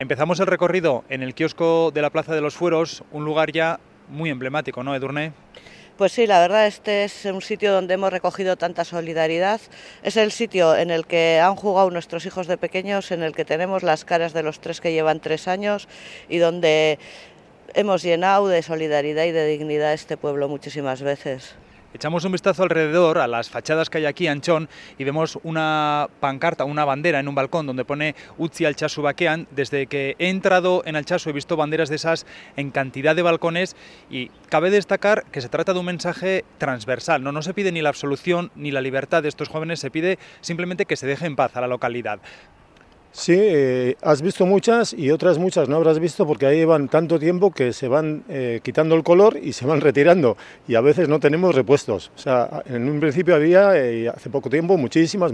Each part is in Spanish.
Empezamos el recorrido en el kiosco de la Plaza de los Fueros, un lugar ya muy emblemático, ¿no, Edurne? Pues sí, la verdad este es un sitio donde hemos recogido tanta solidaridad. Es el sitio en el que han jugado nuestros hijos de pequeños, en el que tenemos las caras de los tres que llevan 3 años y donde hemos llenado de solidaridad y de dignidad este pueblo muchísimas veces. Echamos un vistazo alrededor a las fachadas que hay aquí, Anchón, y vemos una pancarta, una bandera en un balcón donde pone Utzi Altsasu bakean. Desde que he entrado en Altsasu he visto banderas de esas en cantidad de balcones y cabe destacar que se trata de un mensaje transversal. No se pide ni la absolución ni la libertad de estos jóvenes, se pide simplemente que se deje en paz a la localidad. Sí, has visto muchas y otras muchas no habrás visto porque ahí llevan tanto tiempo que se van quitando el color y se van retirando y a veces no tenemos repuestos. O sea, en un principio había, hace poco tiempo, muchísimas.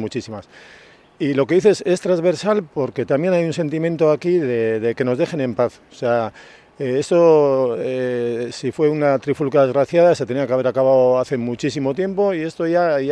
Y lo que dices es transversal porque también hay un sentimiento aquí de que nos dejen en paz. O sea, esto, si fue una trifulca desgraciada, se tenía que haber acabado hace muchísimo tiempo y esto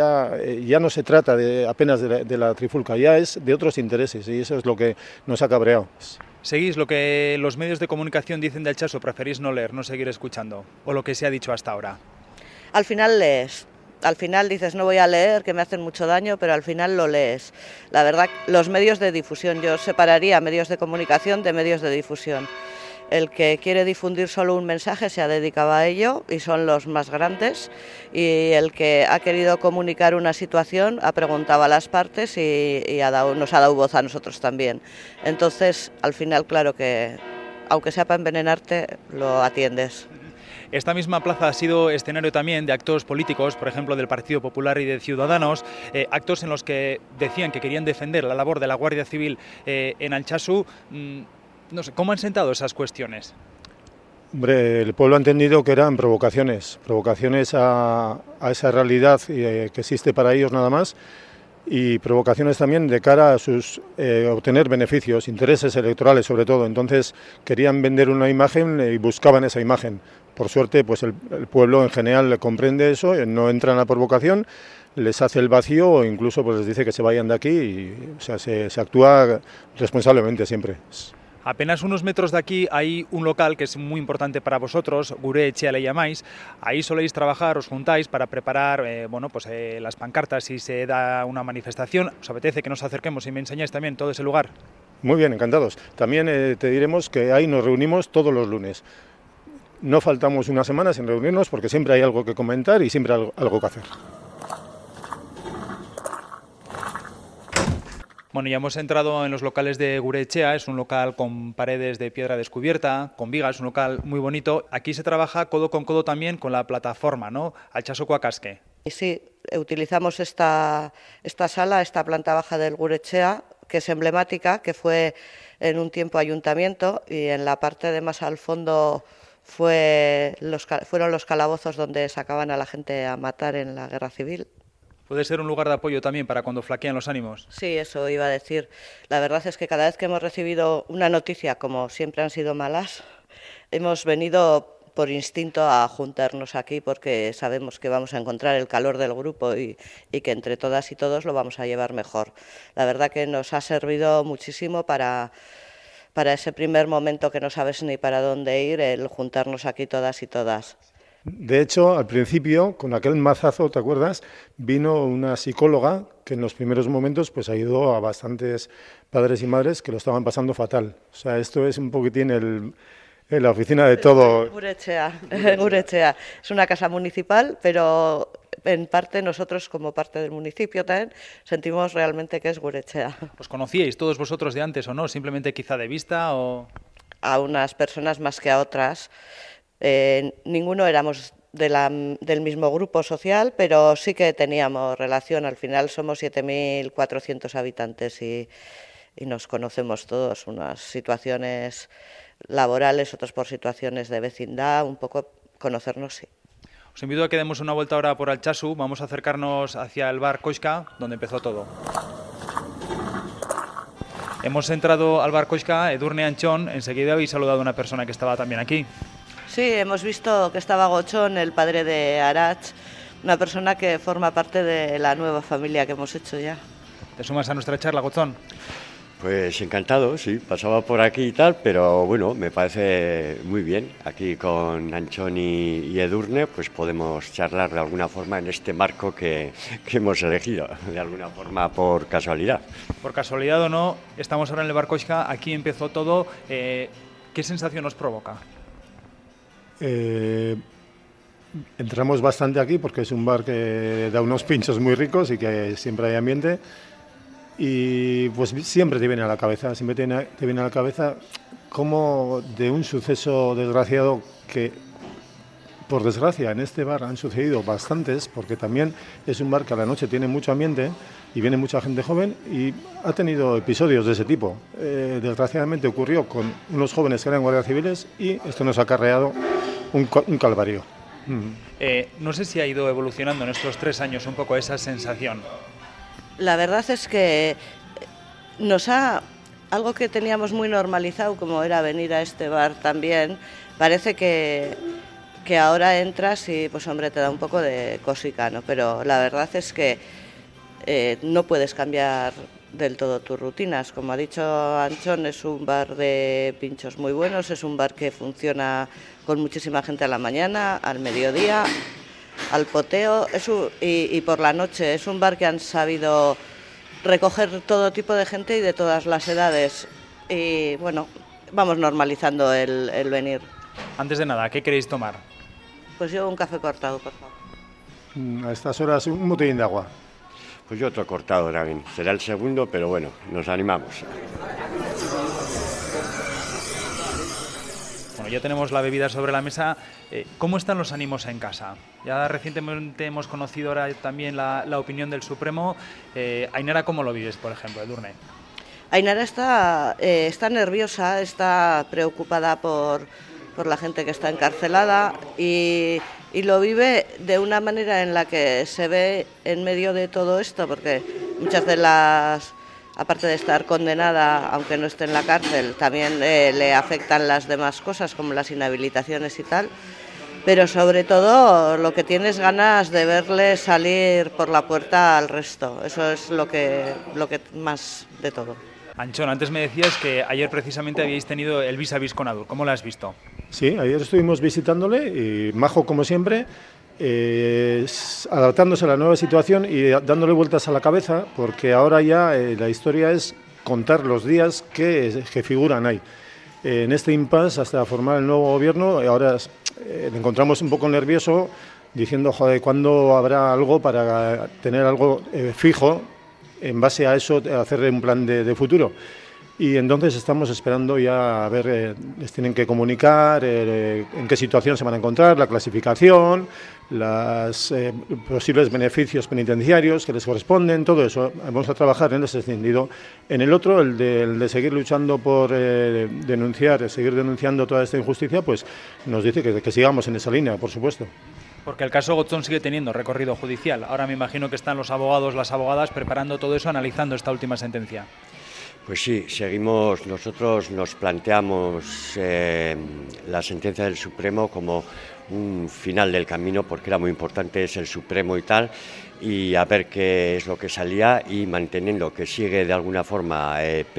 ya no se trata apenas de la trifulca, ya es de otros intereses y eso es lo que nos ha cabreado. ¿Seguís lo que los medios de comunicación dicen de Altsasu? ¿Preferís no leer, no seguir escuchando? ¿O lo que se ha dicho hasta ahora? Al final lees. Al final dices, no voy a leer, que me hacen mucho daño, pero al final lo lees. La verdad, los medios de difusión, yo separaría medios de comunicación de medios de difusión. El que quiere difundir solo un mensaje se ha dedicado a ello y son los más grandes, y el que ha querido comunicar una situación ha preguntado a las partes y nos ha dado voz a nosotros también. Entonces, al final, claro que, aunque sea para envenenarte, lo atiendes. Esta misma plaza ha sido escenario también de actos políticos, por ejemplo del Partido Popular y de Ciudadanos, actos en los que decían que querían defender la labor de la Guardia Civil en Altsasu. No sé, ¿cómo han sentado esas cuestiones? Hombre, el pueblo ha entendido que eran provocaciones a esa realidad que existe para ellos nada más, y provocaciones también de cara a sus obtener beneficios, intereses electorales sobre todo. Entonces querían vender una imagen y buscaban esa imagen. Por suerte, pues el pueblo en general comprende eso, no entran a provocación, les hace el vacío o incluso pues les dice que se vayan de aquí y, o sea, se actúa responsablemente siempre. Apenas unos metros de aquí hay un local que es muy importante para vosotros, Gure Etxea le llamáis. Ahí soléis trabajar, os juntáis para preparar las pancartas si se da una manifestación. ¿Os apetece que nos acerquemos y me enseñáis también todo ese lugar? Muy bien, encantados. También te diremos que ahí nos reunimos todos los lunes. No faltamos una semana sin reunirnos porque siempre hay algo que comentar y siempre algo que hacer. Bueno, ya hemos entrado en los locales de Gure Etxea, es un local con paredes de piedra descubierta, con vigas, un local muy bonito. Aquí se trabaja codo con codo también con la plataforma, ¿no? Altsasu Coacasque. Y sí, utilizamos esta sala, esta planta baja del Gure Etxea, que es emblemática, que fue en un tiempo ayuntamiento, y en la parte de más al fondo fueron los calabozos donde sacaban a la gente a matar en la guerra civil. ¿Puede ser un lugar de apoyo también para cuando flaquean los ánimos? Sí, eso iba a decir. La verdad es que cada vez que hemos recibido una noticia, como siempre han sido malas, hemos venido por instinto a juntarnos aquí porque sabemos que vamos a encontrar el calor del grupo y que entre todas y todos lo vamos a llevar mejor. La verdad que nos ha servido muchísimo para ese primer momento que no sabes ni para dónde ir, el juntarnos aquí todas y todas. De hecho, al principio, con aquel mazazo, ¿te acuerdas? Vino una psicóloga que en los primeros momentos pues ayudó a bastantes padres y madres que lo estaban pasando fatal. O sea, esto es un poquitín en la oficina de todo. Gure Etxea. Es una casa municipal, pero en parte nosotros, como parte del municipio también, sentimos realmente que es Gure Etxea. ¿Os conocíais todos vosotros de antes o no? ¿Simplemente quizá de vista o...? A unas personas más que a otras. Ninguno éramos del mismo grupo social, pero sí que teníamos relación. Al final somos 7.400 habitantes y nos conocemos todos, unas situaciones laborales, otros por situaciones de vecindad, un poco conocernos, sí. Os invito a que demos una vuelta ahora por Altsasu, vamos a acercarnos hacia el bar Koiska, donde empezó todo. Hemos entrado al bar Koiska, Edurne, Anchón, enseguida habéis saludado a una persona que estaba también aquí. Sí, hemos visto que estaba Gochón, el padre de Arach, una persona que forma parte de la nueva familia que hemos hecho ya. ¿Te sumas a nuestra charla, Gochón? Pues encantado, sí, pasaba por aquí y tal, pero bueno, me parece muy bien. Aquí con Antxon y Edurne, pues podemos charlar de alguna forma en este marco que hemos elegido, de alguna forma por casualidad. Por casualidad o no, estamos ahora en el Bar Koxka, aquí empezó todo. ¿Qué sensación nos provoca? Entramos bastante aquí porque es un bar que da unos pinchos muy ricos y que siempre hay ambiente. Y pues siempre te viene a la cabeza, como de un suceso desgraciado que, por desgracia, en este bar han sucedido bastantes, porque también es un bar que a la noche tiene mucho ambiente y viene mucha gente joven y ha tenido episodios de ese tipo. Desgraciadamente ocurrió con unos jóvenes que eran guardias civiles y esto nos ha acarreado un calvario. No sé si ha ido evolucionando en estos 3 años un poco esa sensación. La verdad es que algo que teníamos muy normalizado, como era venir a este bar también, parece que ahora entras y pues hombre te da un poco de cosica, ¿no? Pero la verdad es que no puedes cambiar del todo tus rutinas. Como ha dicho Antxon, es un bar de pinchos muy buenos, es un bar que funciona con muchísima gente a la mañana, al mediodía, al poteo y por la noche. Es un bar que han sabido recoger todo tipo de gente y de todas las edades. Y bueno, vamos normalizando el venir. Antes de nada, ¿qué queréis tomar? Pues yo un café cortado, por favor. A estas horas un botellín de agua. Pues yo otro cortado también. Será el segundo, pero bueno, nos animamos. Bueno, ya tenemos la bebida sobre la mesa. ¿Cómo están los ánimos en casa? Ya recientemente hemos conocido ahora también la opinión del Supremo. Ainara, ¿cómo lo vives, por ejemplo, Edurne? Ainara está nerviosa, está preocupada por la gente que está encarcelada y lo vive de una manera en la que se ve en medio de todo esto, porque muchas de las, aparte de estar condenada, aunque no esté en la cárcel, también le afectan las demás cosas, como las inhabilitaciones y tal, pero sobre todo lo que tiene es ganas de verle salir por la puerta al resto. Eso es lo que más de todo. Antxon, antes me decías que ayer precisamente habíais tenido el vis a vis con Adur. ¿Cómo lo has visto? Sí, ayer estuvimos visitándole y majo como siempre, adaptándose a la nueva situación y dándole vueltas a la cabeza, porque ahora ya la historia es contar los días que figuran ahí. En este impasse hasta formar el nuevo gobierno, ahora le encontramos un poco nervioso, diciendo, joder, ¿cuándo habrá algo para tener algo fijo? En base a eso, hacer un plan de futuro. Y entonces estamos esperando ya a ver, les tienen que comunicar en qué situación se van a encontrar, la clasificación, los posibles beneficios penitenciarios que les corresponden, todo eso. Vamos a trabajar en ese sentido. En el otro, el de seguir luchando por seguir denunciando toda esta injusticia, pues nos dice que sigamos en esa línea, por supuesto. Porque el caso Gotzón sigue teniendo recorrido judicial. Ahora me imagino que están los abogados, las abogadas preparando todo eso, analizando esta última sentencia. Pues sí, nosotros nos planteamos la sentencia del Supremo como un final del camino, porque era muy importante, es el Supremo y tal, y a ver qué es lo que salía, y manteniendo que sigue de alguna forma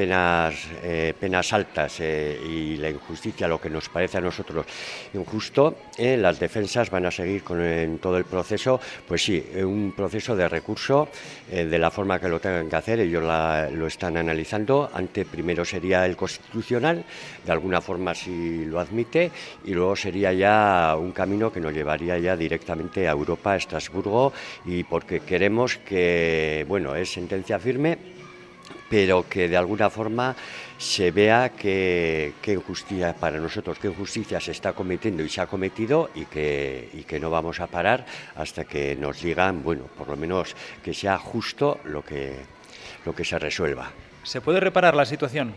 penas altas y la injusticia, lo que nos parece a nosotros injusto, las defensas van a seguir en todo el proceso, pues sí, un proceso de recurso de la forma que lo tengan que hacer. Ellos lo están analizando. Primero sería el Constitucional, de alguna forma si lo admite, y luego sería ya un camino que nos llevaría ya directamente a Europa, a Estrasburgo, y porque queremos que, bueno, es sentencia firme, pero que de alguna forma se vea qué injusticia para nosotros, qué injusticia se está cometiendo y se ha cometido, y que no vamos a parar hasta que nos digan, bueno, por lo menos que sea justo lo que se resuelva. ¿Se puede reparar la situación?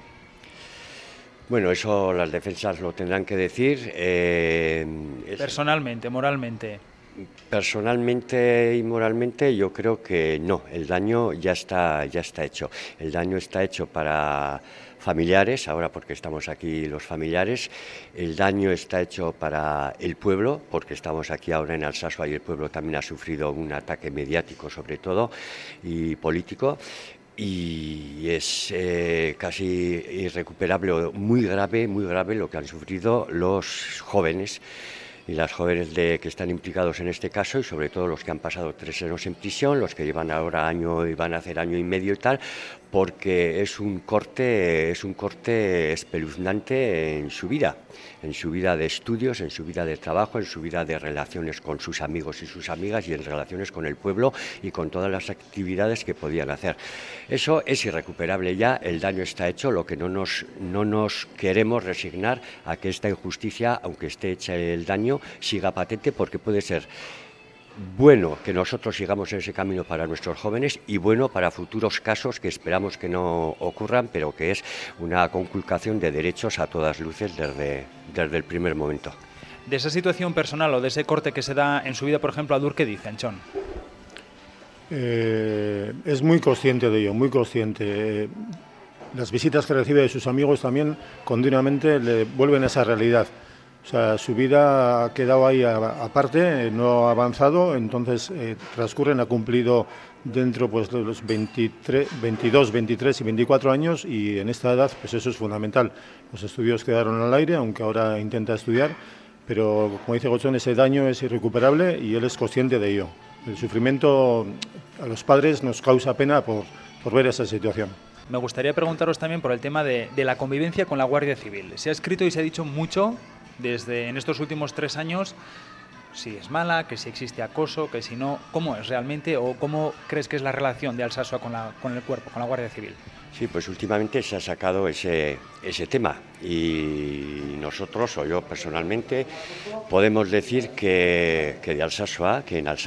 Bueno, eso las defensas lo tendrán que decir. Personalmente, moralmente. Personalmente y moralmente yo creo que no, el daño ya está hecho. El daño está hecho para familiares, ahora porque estamos aquí los familiares, el daño está hecho para el pueblo, porque estamos aquí ahora en Alsasua y el pueblo también ha sufrido un ataque mediático sobre todo y político. y es casi irrecuperable, muy grave lo que han sufrido los jóvenes y las jóvenes que están implicados en este caso, y sobre todo los que han pasado 3 años en prisión, los que llevan ahora año y van a hacer año y medio y tal, porque es un corte espeluznante en su vida de estudios, en su vida de trabajo, en su vida de relaciones con sus amigos y sus amigas y en relaciones con el pueblo y con todas las actividades que podían hacer. Eso es irrecuperable ya, el daño está hecho, lo que no nos queremos resignar a que esta injusticia, aunque esté hecha el daño, siga patente, porque puede ser bueno que nosotros sigamos en ese camino para nuestros jóvenes y bueno para futuros casos que esperamos que no ocurran, pero que es una conculcación de derechos a todas luces desde el primer momento. De esa situación personal o de ese corte que se da en su vida, por ejemplo, Adur, ¿qué dice, Anchón? Es muy consciente de ello, muy consciente. Las visitas que recibe de sus amigos también continuamente le vuelven a esa realidad. O sea, su vida ha quedado ahí aparte, no ha avanzado, entonces transcurren, ha cumplido dentro pues, de los 22, 23 y 24 años, y en esta edad pues eso es fundamental. Los estudios quedaron al aire, aunque ahora intenta estudiar, pero como dice Gochón, ese daño es irrecuperable y él es consciente de ello. El sufrimiento a los padres nos causa pena por ver esa situación. Me gustaría preguntaros también por el tema de la convivencia con la Guardia Civil. Se ha escrito y se ha dicho mucho en estos últimos 3 años, si es mala, que si existe acoso, que si no, ¿cómo es realmente o cómo crees que es la relación de Alsasua con el cuerpo, con la Guardia Civil? Sí, pues últimamente se ha sacado ese tema y nosotros, o yo personalmente, podemos decir que en Alsasua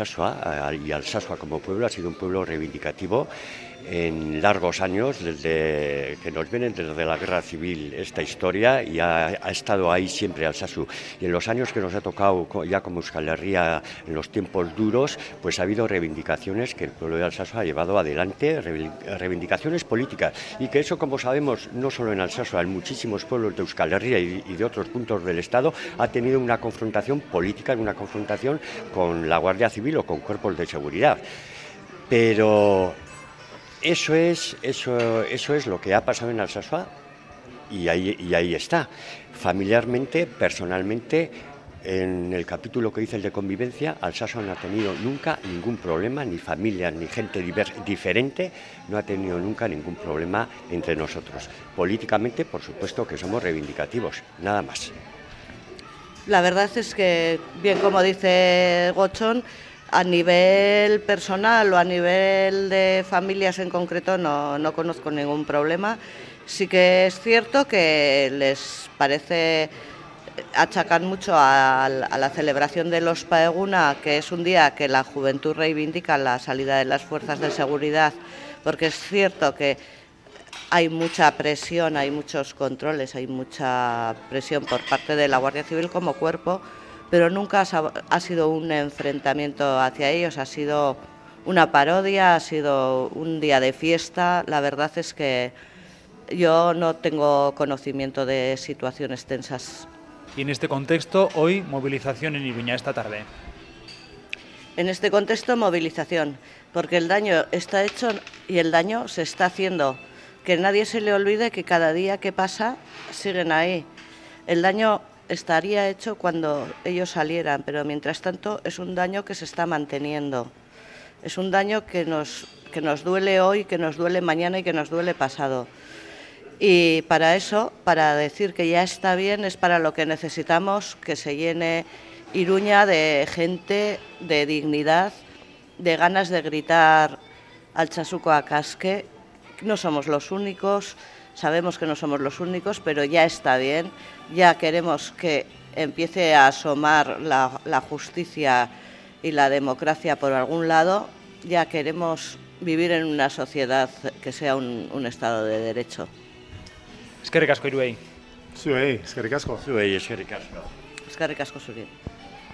y Alsasua como pueblo ha sido un pueblo reivindicativo en largos años, desde que nos vienen desde la Guerra Civil esta historia, y ha estado ahí siempre Alsasu. Y en los años que nos ha tocado ya como Euskal Herria, en los tiempos duros, pues ha habido reivindicaciones que el pueblo de Alsasu ha llevado adelante, reivindicaciones políticas, y que eso, como sabemos, no solo en Alsasu, en muchísimos pueblos de Euskal Herria y de otros puntos del Estado, ha tenido una confrontación política, una confrontación con la Guardia Civil o con cuerpos de seguridad. Pero eso es lo que ha pasado en Alsasua y ahí está. Familiarmente, personalmente, en el capítulo que dice el de convivencia, Alsasua no ha tenido nunca ningún problema, ni familia, ni gente diferente, no ha tenido nunca ningún problema entre nosotros. Políticamente, por supuesto que somos reivindicativos, nada más. La verdad es que, bien como dice Gochón, a nivel personal o a nivel de familias en concreto no conozco ningún problema. Sí que es cierto que les parece, achacan mucho a la celebración de los Ospaeguna, que es un día que la juventud reivindica la salida de las fuerzas de seguridad, porque es cierto que hay mucha presión, hay muchos controles, hay mucha presión por parte de la Guardia Civil como cuerpo, pero nunca ha sido un enfrentamiento hacia ellos, ha sido una parodia, ha sido un día de fiesta. La verdad es que yo no tengo conocimiento de situaciones tensas. Y en este contexto, hoy movilización en Iruña esta tarde. En este contexto, movilización, porque el daño está hecho y el daño se está haciendo. Que nadie se le olvide que cada día que pasa siguen ahí. El daño estaría hecho cuando ellos salieran, pero mientras tanto es un daño que se está manteniendo. Es un daño que nos duele hoy, que nos duele mañana y que nos duele pasado. Y para eso, para decir que ya está bien, es para lo que necesitamos que se llene Iruña de gente, de dignidad, de ganas de gritar Altsasuko Akaske. No somos los únicos, sabemos que no somos los únicos, pero ya está bien. Ya queremos que empiece a asomar la justicia y la democracia por algún lado. Ya queremos vivir en una sociedad que sea un Estado de Derecho. Eskerrik asko, Iruei. Zuei, eskerrik asko. Zuei, eskerrik asko. Eskerrik asko zuri.